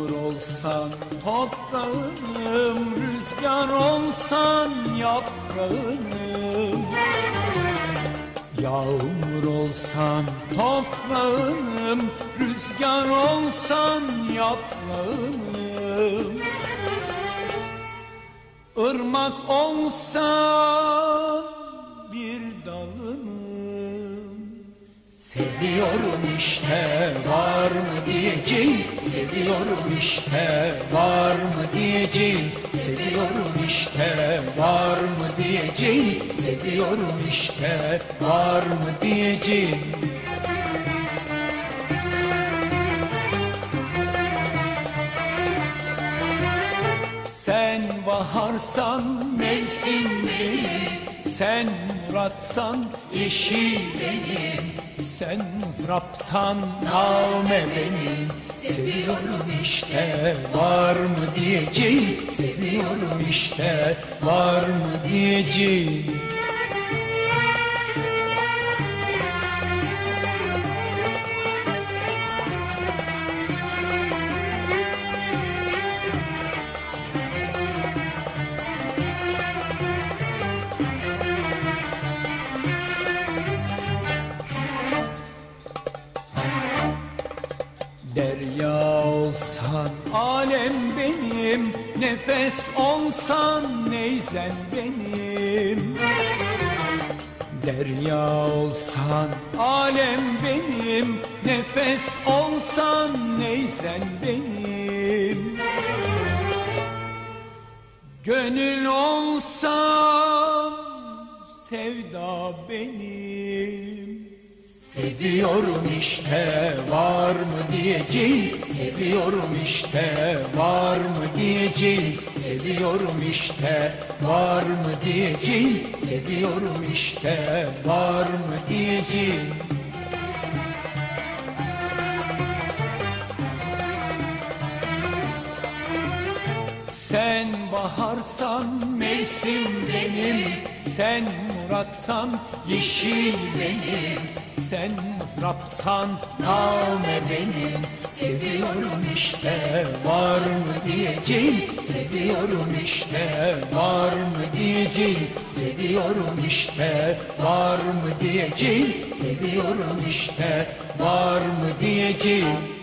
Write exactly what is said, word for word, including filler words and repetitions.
Yağmur olsan toprağım, rüzgar olsan yaprağım. Yağmur olsan toprağım, rüzgar olsan yaprağım. Irmak olsan bir dalınım. Seviyorum işte, var mı diyeceğim? Seviyorum işte, var mı diyeceğim? Seviyorum işte, var mı diyeceğim? Seviyorum işte, var mı diyeceğim? Sen baharsan mevsim benim, sen muratsan yeşil benim, sen mızrapsan nağme benim. Seviyorum işte, var mı diyeceğim? Seviyorum işte, var mı diyeceğim? Derya olsan alem benim, nefes olsan neyzen benim. Derya olsan alem benim, nefes olsan neyzen benim. Gönül olsam sevda benim. Seviyorum işte, var mı diyeceğim? Seviyorum işte, var mı diyeceğim? Seviyorum işte, var mı diyeceğim? Seviyorum işte, var mı diyeceğim? Sen baharsan mevsim benim, sen muratsan yeşil benim, sen mızrapsan nağme benim. Seviyorum işte, var mı diyeceğim? Seviyorum işte, var mı diyeceğim? Seviyorum işte, var mı diyeceğim? Seviyorum işte, var mı diyeceğim?